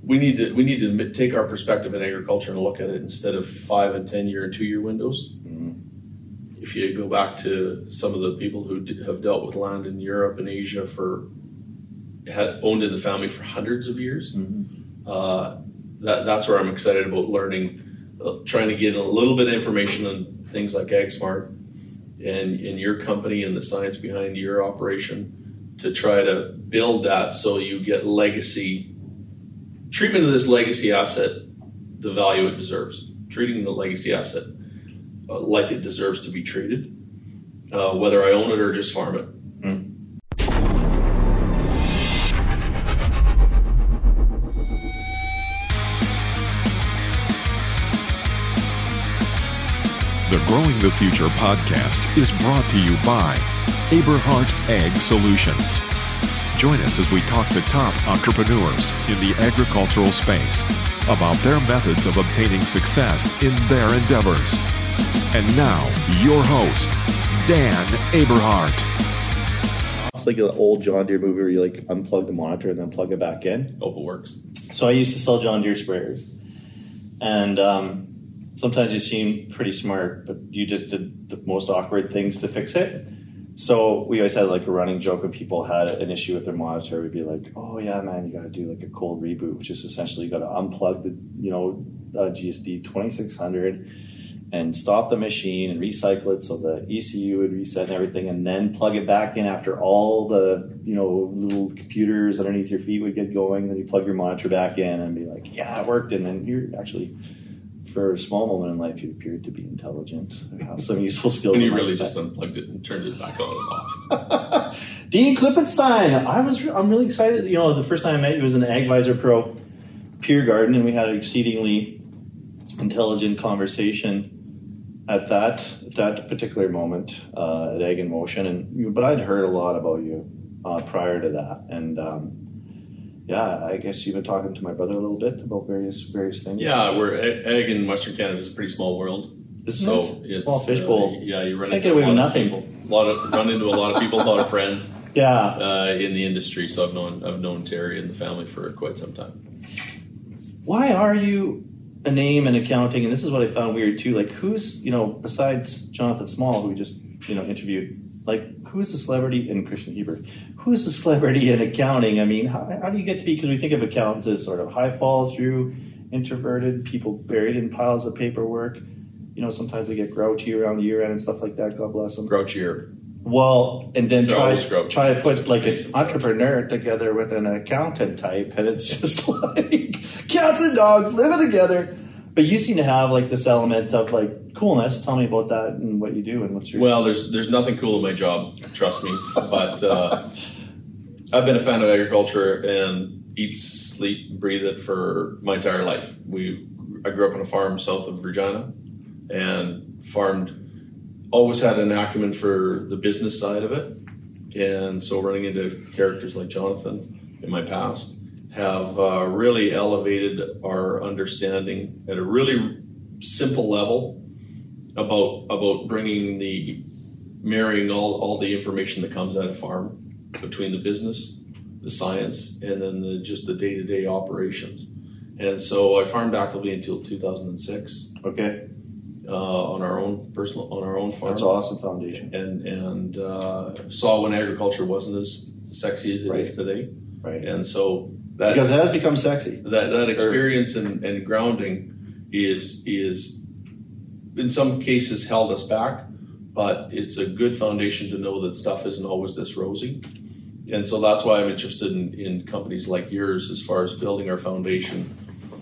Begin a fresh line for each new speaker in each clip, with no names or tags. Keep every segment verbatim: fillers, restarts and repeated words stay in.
we need to we need to take our perspective in agriculture and look at it instead of five and ten year and two year windows. Mm-hmm. If you go back to some of the people who have dealt with land in Europe and Asia for had owned in the family for hundreds of years, mm-hmm. uh, that that's where I'm excited about learning, uh, trying to get a little bit of information on things like AgSmart and in your company and the science behind your operation to try to build that so you get legacy treatment of this legacy asset, the value it deserves. Treating the legacy asset uh, like it deserves to be treated, uh, whether I own it or just farm it. Mm.
The Growing the Future podcast is brought to you by Eberhart Ag Solutions. Join us as we talk to top entrepreneurs in the agricultural space about their methods of obtaining success in their endeavors. And now, your host, Dan Eberhart.
It's like an old John Deere movie where you like unplug the monitor and then plug it back in.
Hope it works.
So I used to sell John Deere sprayers. And um, sometimes you seem pretty smart, but you just did the most awkward things to fix it. So we always had like a running joke when people had an issue with their monitor. We'd be like, oh yeah, man, you got to do like a cold reboot, which is essentially you got to unplug the, you know, uh, G S D twenty-six hundred and stop the machine and recycle it so the E C U would reset and everything, and then plug it back in after all the, you know, little computers underneath your feet would get going. Then you plug your monitor back in and be like, yeah, it worked. And then you're actually, for a small moment in life, you appeared to be intelligent and have some useful skills.
And you really just unplugged it and turned it back on and off.
Dean Klippenstein, I was, I'm really excited. You know, the first time I met you was in the AgVisor Pro Peer Garden, and we had an exceedingly intelligent conversation at that at that particular moment uh, at Ag in Motion. And but I'd heard a lot about you uh, prior to that, and. Um, Yeah, I guess you've been talking to my brother a little bit about various various things.
Yeah, we're ag in Western Canada is a pretty small world.
Isn't
so
it?
It's,
small fishbowl.
Uh, yeah, you run
Can't
into
get away
a
with
lot
nothing.
Of people, a lot of run into a lot of people, a lot of friends.
Yeah,
uh, in the industry. So I've known I've known Terry and the family for quite some time.
Why are you a name in accounting? And this is what I found weird too. Like, who's, you know, besides Jonathan Small, who we just, you know, interviewed, like, who's the celebrity in Christian Hebert? Who's the celebrity in accounting? I mean, how, how do you get to be, because we think of accountants as sort of high fall through, introverted, people buried in piles of paperwork. You know, sometimes they get grouchy around the year end and stuff like that. God bless them.
Grouchier.
Well, and then
They're
try
always grouchy.
try to put like an entrepreneur together with an accountant type, and it's just like cats and dogs living together. But you seem to have like this element of like coolness. Tell me about that and what you do and what's your...
Well, there's there's nothing cool in my job, trust me. But uh, I've been a fan of agriculture and eat, sleep, breathe it for my entire life. We I grew up on a farm south of Regina and farmed. Always had an acumen for the business side of it, and so running into characters like Jonathan in my past have uh, really elevated our understanding at a really simple level about about bringing the marrying all, all the information that comes out of farm between the business, the science, and then the, just the day-to-day operations. And so I farmed actively until two thousand six.
Okay.
Uh, on our own personal, on our own farm.
That's an awesome foundation.
And and uh, saw when agriculture wasn't as sexy as it
right.
is today.
Right.
And so that
because it has become sexy.
That that experience and, and grounding is is in some cases held us back, but it's a good foundation to know that stuff isn't always this rosy. And so that's why I'm interested in, in companies like yours as far as building our foundation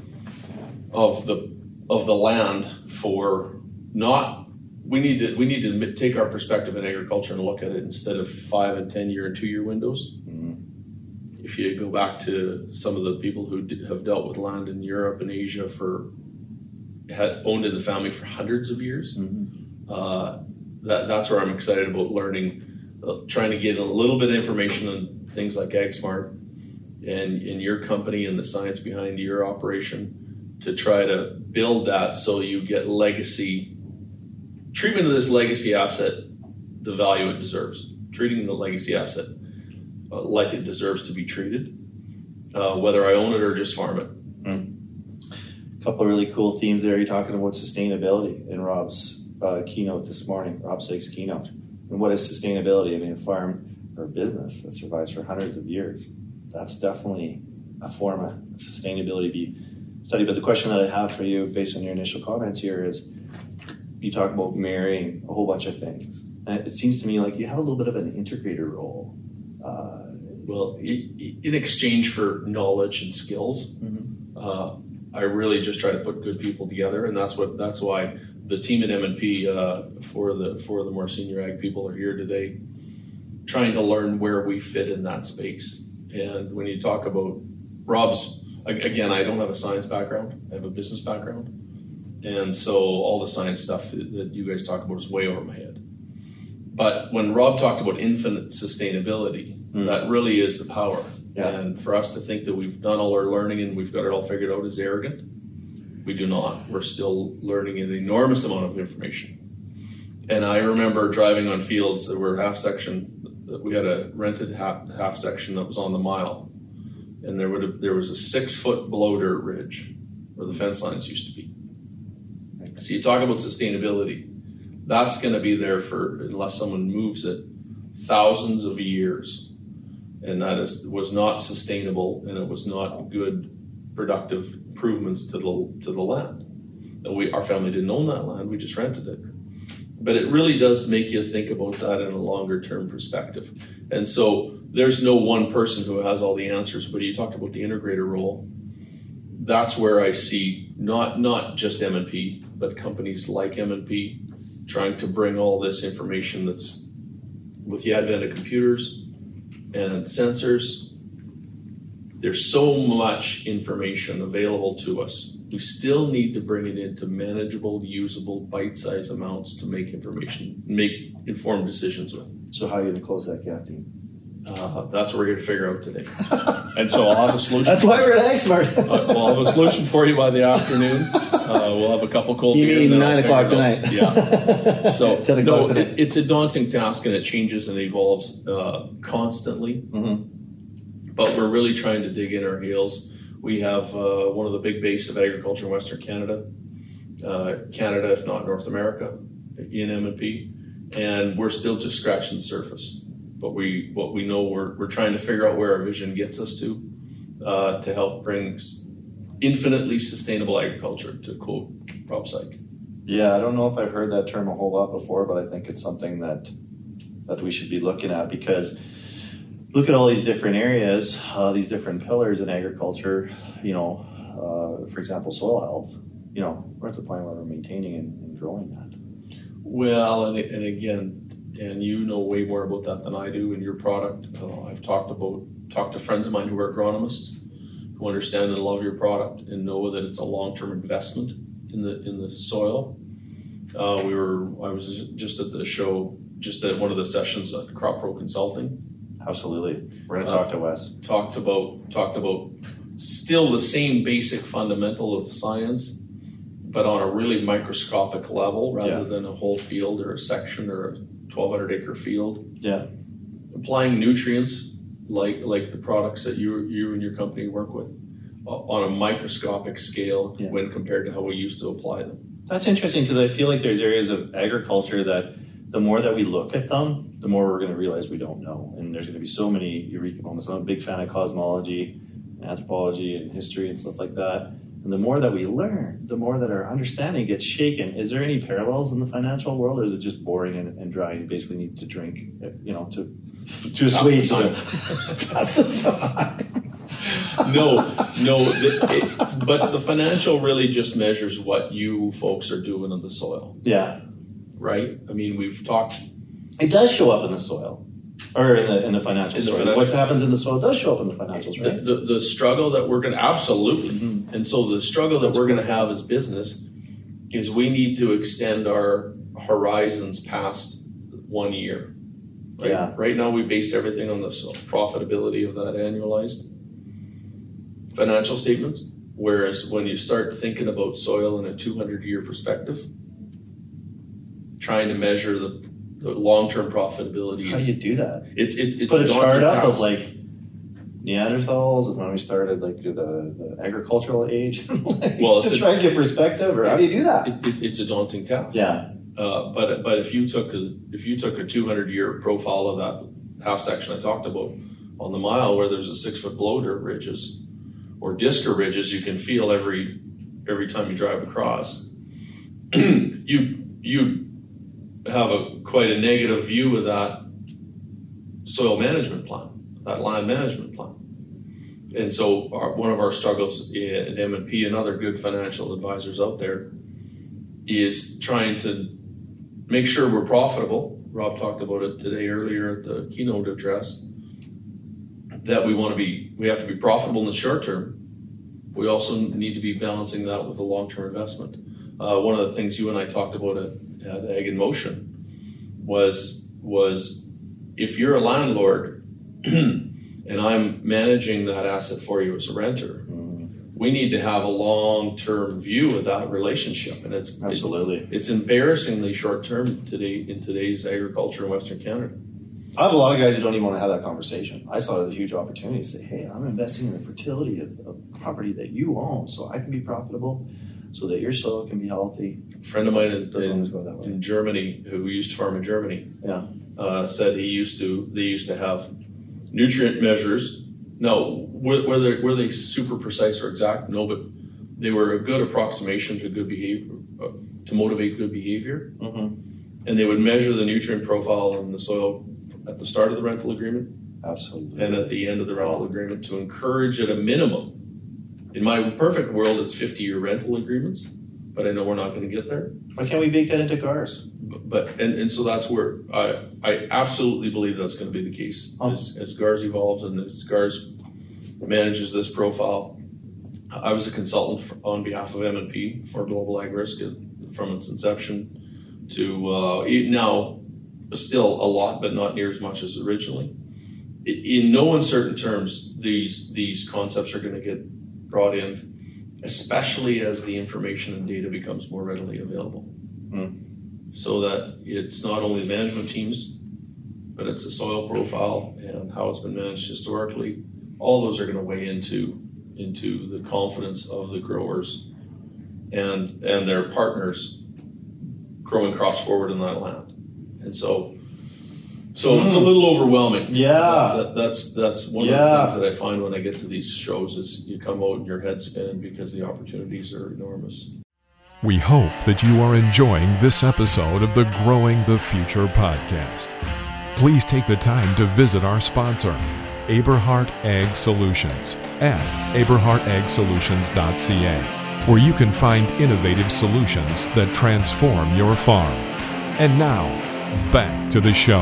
of the of the land for not, we need to we need to take our perspective in agriculture and look at it instead of five and ten year and two year windows. Mm-hmm. If you go back to some of the people who have dealt with land in Europe and Asia for, had owned in the family for hundreds of years, mm-hmm. uh, that that's where I'm excited about learning, uh, trying to get a little bit of information on things like AgSmart and in your company and the science behind your operation, to try to build that so you get legacy treatment of this legacy asset, the value it deserves. Treating the legacy asset uh, like it deserves to be treated, uh, whether I own it or just farm it.
couple of really cool themes there. You're talking about sustainability in Rob's uh, keynote this morning, Rob Sake's keynote. And what is sustainability? I mean, a farm or a business that survives for hundreds of years, that's definitely a form of sustainability be studied. But the question that I have for you, based on your initial comments here, is you talk about marrying a whole bunch of things. And it seems to me like you have a little bit of an integrator role. Uh,
well, in exchange for knowledge and skills, mm-hmm. uh, I really just try to put good people together, and that's what that's why the team at M and P uh, for the for the more senior ag people are here today, trying to learn where we fit in that space. And when you talk about Rob's, again, I don't have a science background; I have a business background, and so all the science stuff that, that you guys talk about is way over my head. But when Rob talked about infinite sustainability, mm. that really is the power. Yeah. And for us to think that we've done all our learning and we've got it all figured out is arrogant. We do not. We're still learning an enormous amount of information. And I remember driving on fields that were half section, we had a rented half, half section that was on the mile. And there would have, there was a six foot below dirt ridge where the fence lines used to be. So you talk about sustainability. That's going to be there for, unless someone moves it, thousands of years. And that is, was not sustainable, and it was not good, productive improvements to the to the land. And we, our family didn't own that land; we just rented it. But it really does make you think about that in a longer term perspective. And so, there's no one person who has all the answers. But you talked about the integrator role. That's where I see not not just M and P, but companies like M and P trying to bring all this information that's with the advent of computers and sensors. There's so much information available to us. We still need to bring it into manageable, usable, bite-sized amounts to make information, make informed decisions with.
So how are you going to close that gap, Dean?
Uh, that's what we're here to figure out today. And so I'll have a solution.
That's why we're at AgSmart.
uh, well, I'll have a solution for you by the afternoon. Uh, we'll have a couple cold
you
beers.
You mean nine o'clock tonight?
Yeah. So
ten
no,
o'clock tonight.
It, it's a daunting task, and it changes and evolves uh, constantly.
Mm-hmm.
But we're really trying to dig in our heels. We have uh, one of the big bases of agriculture in Western Canada, uh, Canada, if not North America, in M and P, and we're still just scratching the surface. But we, what we know, we're we're trying to figure out where our vision gets us to, uh, to help bring infinitely sustainable agriculture, to quote Rob Sake.
Yeah, I don't know if I've heard that term a whole lot before, but I think it's something that that we should be looking at, because look at all these different areas, uh, these different pillars in agriculture. You know, uh, for example, soil health. You know, we're at the point where we're maintaining and, and growing that.
Well, and and again. And you know way more about that than I do in your product. Uh, I've talked about talked to friends of mine who are agronomists who understand and love your product and know that it's a long-term investment in the in the soil. Uh, we were I was just at the show, just at one of the sessions at Crop Pro Consulting.
Absolutely, we're going to talk uh, to Wes.
Talked about talked about still the same basic fundamental of science, but on a really microscopic level rather yeah. than a whole field or a section or a twelve hundred acre field.
Yeah.
Applying nutrients like like the products that you you and your company work with uh, on a microscopic scale yeah. when compared to how we used to apply them.
That's interesting, because I feel like there's areas of agriculture that the more that we look at them, the more we're going to realize we don't know. And there's going to be so many eureka moments. I'm a big fan of cosmology, anthropology, and history and stuff like that. And the more that we learn, the more that our understanding gets shaken. Is there any parallels in the financial world, or is it just boring and, and dry? You basically need to drink, you know, to to assuage the pass the time.
no, no. The, it, but the financial really just measures what you folks are doing in the soil.
Yeah.
Right? I mean, we've talked.
It does show up in the soil. Or in the in the financials. In the financial. What happens in the soil does show up in the financials, right?
The, the, the struggle that we're going to, absolutely. Mm-hmm. And so the struggle that That's we're going to have as business is we need to extend our horizons past one year. Right?
Yeah.
Right now we base everything on the profitability of that annualized financial statements. Whereas when you start thinking about soil in a two hundred year perspective, trying to measure the the long-term profitability.
How do you do that?
It's it's, it's
put a chart up
task.
of like Neanderthals, and when we started like the, the agricultural age, like,
Well,
to
it's
try
a-
and get perspective, or how do you do that?
It, it, it's a daunting task.
Yeah,
Uh, but but if you took a if you took a two hundred year profile of that half section I talked about on the mile, where there's a six foot blow dirt ridges or Disker ridges, you can feel every every time you drive across. you you have a quite a negative view of that soil management plan, that land management plan. And so our, one of our struggles at M and P and other good financial advisors out there is trying to make sure we're profitable. Rob talked about it today earlier at the keynote address, that we want to be, we have to be profitable in the short term. We also need to be balancing that with a long-term investment. Uh, one of the things you and I talked about at, at Ag in Motion was, was if you're a landlord and I'm managing that asset for you as a renter, we need to have a long-term view of that relationship, and it's
absolutely.
It, it's embarrassingly short-term today in today's agriculture in Western Canada.
I have a lot of guys who don't even want to have that conversation. I saw it as a huge opportunity to say, "Hey, I'm investing in the fertility of, of property that you own, so I can be profitable, so that your soil can be healthy."
A friend of mine in,
Doesn't always
in,
go that way.
in Germany, who used to farm in Germany,
Yeah,
uh, said he used to. They used to have nutrient measures. No, were, were they were they super precise or exact? No, but they were a good approximation to good behavior, uh, to motivate good behavior.
mm-hmm.
And they would measure the nutrient profile in the soil at the start of the rental agreement
Absolutely.
and at the end of the rental agreement to encourage at a minimum. In my perfect world, it's fifty-year rental agreements, but I know we're not going to get there.
Why can't we bake that into cars?
But and, and so that's where I I absolutely believe that's going to be the case
Oh.
as, as G A R S evolves and as G A R S manages this profile. I was a consultant for, on behalf of M and P for Global Ag Risk from its inception to uh, now still a lot, but not near as much as originally. In no uncertain terms, these these concepts are going to get brought in, especially as the information and data becomes more readily available.
Mm.
So that it's not only the management teams, but it's the soil profile and how it's been managed historically. All those are going to weigh into into the confidence of the growers and and their partners growing crops forward in that land. And so, so mm. it's a little overwhelming.
Yeah,
that, that's that's one
yeah.
of the things that I find when I get to these shows is you come out and your head's spinning because the opportunities are enormous.
We hope that you are enjoying this episode of the Growing the Future podcast. Please take the time to visit our sponsor, Aberhart Ag Solutions, at aberhart ag solutions dot c a, where you can find innovative solutions that transform your farm. And now, back to the show.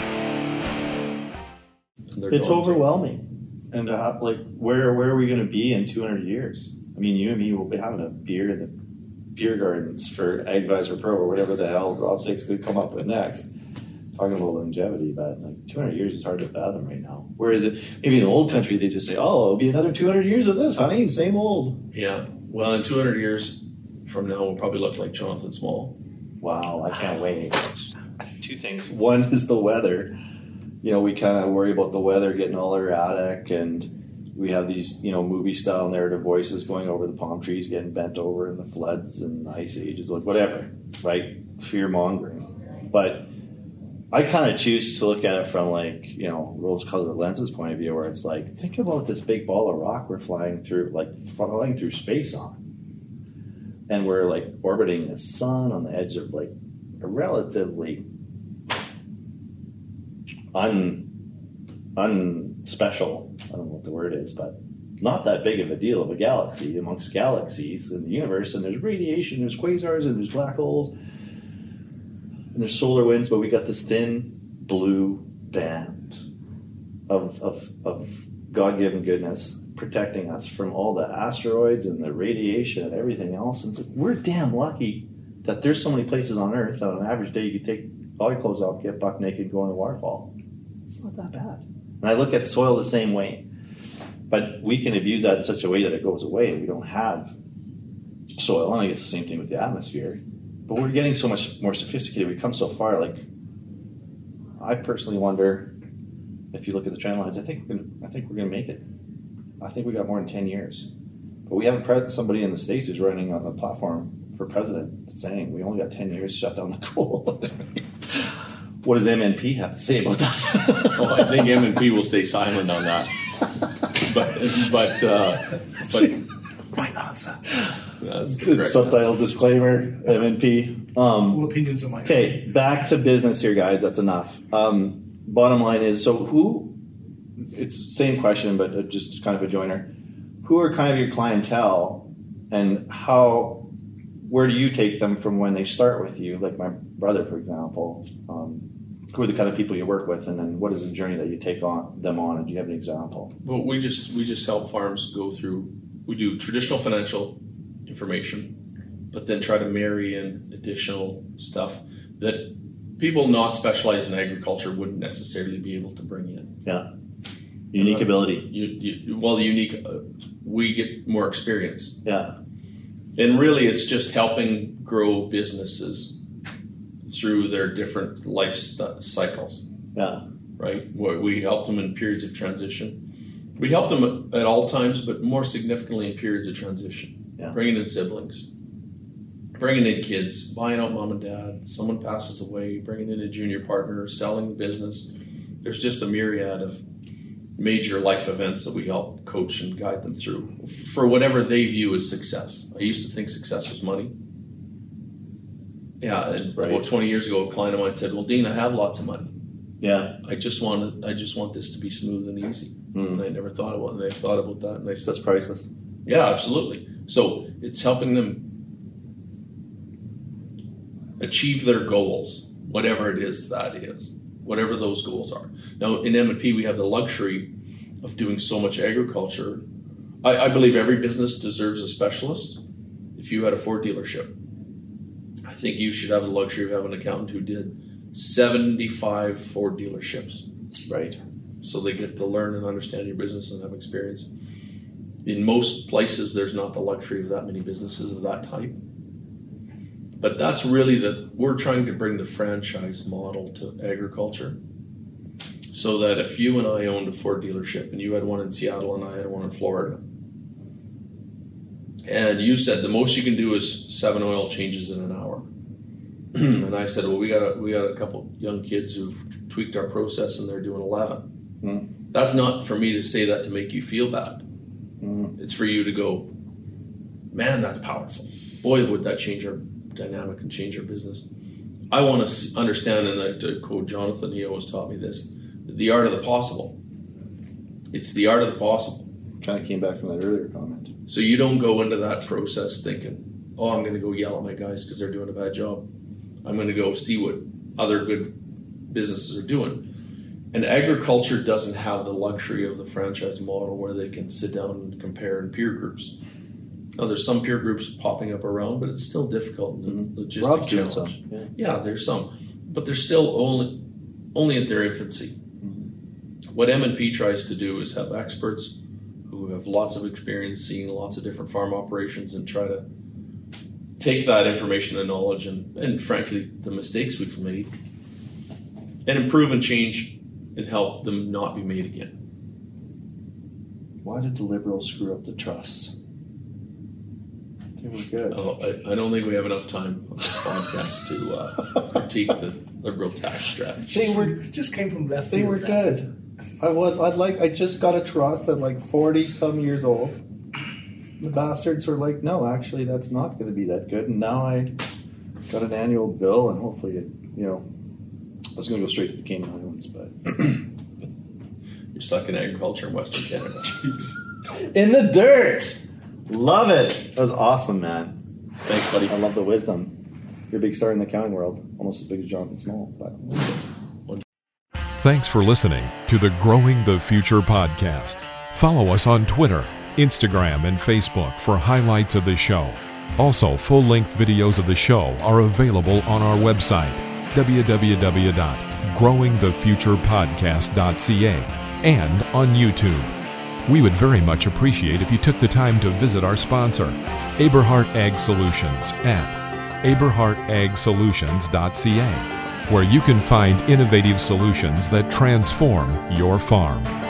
It's overwhelming. And uh, like, where where are we going to be in two hundred years? I mean, you and me will be having a beer in the beer gardens for Agvisor Pro or whatever the hell Rob Six could come up with next. Talking about longevity, but like two hundred years is hard to fathom right now. Whereas it, maybe in an old country, they just say, "Oh, it'll be another two hundred years of this, honey, same old."
Yeah. Well, in two hundred years from now, we'll probably look like Jonathan Small.
Wow, I can't wait. Two things. One is the weather. You know, we kind of worry about the weather getting all erratic, and we have these, you know, movie-style narrative voices going over the palm trees getting bent over and the floods and ice ages, like whatever, right? Fear-mongering. But I kind of choose to look at it from, like, you know, rose-colored lenses point of view, where it's like, think about this big ball of rock we're flying through, like flying through space on. And we're like orbiting the sun on the edge of like a relatively un unspecial, I don't know what the word is, but not that big of a deal of a galaxy amongst galaxies in the universe. And there's radiation, there's quasars, and there's black holes, and there's solar winds, but we got this thin blue band of of, of God-given goodness protecting us from all the asteroids and the radiation and everything else. And it's like, we're damn lucky that there's so many places on Earth that on an average day you could take all your clothes off, get buck naked, go in a waterfall. It's not that bad. And I look at soil the same way. But we can abuse that in such a way that it goes away and we don't have soil. I think it's the same thing with the atmosphere. But we're getting so much more sophisticated. We've come so far. Like, I personally wonder, if you look at the trend lines, I think we're gonna, I think we're going to make it. I think we got more than ten years. But we haven't pre- somebody in the States who's running on the platform for president saying we only got ten years to shut down the coal. What does M N P have to say about that?
Well, I think M N P will stay silent on that. But, but, uh, but
Right answer.
that's the correct
Subtitle
answer.
disclaimer, M N P. Um,
All opinions are mine.
Okay, back to business here, guys. That's enough. Um, bottom line is, so who, it's the same question, but just kind of a joiner. Who are kind of your clientele, and how, where do you take them from when they start with you? Like my brother, for example. Um, who are the kind of people you work with, and then what is the journey that you take on them on? And do you have an example?
Well, we just we just help farms go through. We do traditional financial information, but then try to marry in additional stuff that people not specialized in agriculture wouldn't necessarily be able to bring in.
Yeah. Unique
Uh,
ability.
You, you, well, the unique, uh, we get more experience,
Yeah.
and really, it's just helping grow businesses through their different life st- cycles.
Yeah.
Right? Where we help them in periods of transition. We help them at all times, but more significantly in periods of transition.
Yeah.
Bringing in siblings, bringing in kids, buying out mom and dad, someone passes away, bringing in a junior partner, selling the business. There's just a myriad of major life events that we help coach and guide them through for whatever they view as success. I used to think success was money. Yeah, and
Right.
about twenty years ago, a client of mine said, "Well, Dean, I have lots of money.
Yeah.
I just want I just want this to be smooth and easy."
Mm.
And I never thought about it. And I thought about that, and I said,
That's priceless.
"Yeah, absolutely." So it's helping them achieve their goals, whatever it is that is, whatever those goals are. Now, in M and P, we have the luxury of doing so much agriculture. I, I believe every business deserves a specialist. If you had a Ford dealership, I think you should have the luxury of having an accountant who did seventy-five Ford dealerships.
Right.
So they get to learn and understand your business and have experience. In most places, there's not the luxury of that many businesses of that type. But that's really the, we're trying to bring the franchise model to agriculture. So that if you and I owned a Ford dealership and you had one in Seattle and I had one in Florida, and you said the most you can do is seven oil changes in an hour. And I said, well, we got a, we got a couple young kids who've tweaked our process and they're doing eleven.
Mm.
That's not for me to say that to make you feel bad.
Mm.
It's for you to go, man, that's powerful. Boy, would that change our dynamic and change our business. I want to understand, and I, to quote Jonathan, he always taught me this, the art of the possible. It's the art of the possible.
Kind of came back from that earlier comment.
So you don't go into that process thinking, oh, I'm going to go yell at my guys because they're doing a bad job. I'm going to go see what other good businesses are doing. And agriculture doesn't have the luxury of the franchise model where they can sit down and compare in peer groups. Now, there's some peer groups popping up around, but it's still difficult and
Mm-hmm.
logistic
Rob's doing
challenge.
some. Yeah.
Yeah, there's some, but they're still only only at their infancy.
Mm-hmm.
What M and P tries to do is have experts who have lots of experience seeing lots of different farm operations and try to take that information and knowledge and, and frankly, the mistakes we've made and improve and change and help them not be made again.
Why did the Liberals screw up the trusts? They were good.
Oh, I, I don't think we have enough time on this podcast to uh, critique the Liberal tax strategy.
They were
Just came from left
they
field.
were good. I would I'd like I just got a trust at like forty some years old. The bastards were like, no, actually that's not gonna be that good. And now I got an annual bill and hopefully it, you know, I was gonna go straight to the Cayman Islands, but
You're stuck in agriculture in Western Canada.
in the dirt. Love it. That was awesome, man.
Thanks, buddy.
I love the wisdom. You're a big star in the accounting world, almost as big as Jonathan Small, but
Thanks for listening to the Growing the Future podcast. Follow us on Twitter, Instagram, and Facebook for highlights of the show. Also, full-length videos of the show are available on our website, w w w dot growing the future podcast dot c a, and on YouTube. We would very much appreciate if you took the time to visit our sponsor, Aberhart Ag Solutions, at aberhart ag solutions dot c a, where you can find innovative solutions that transform your farm.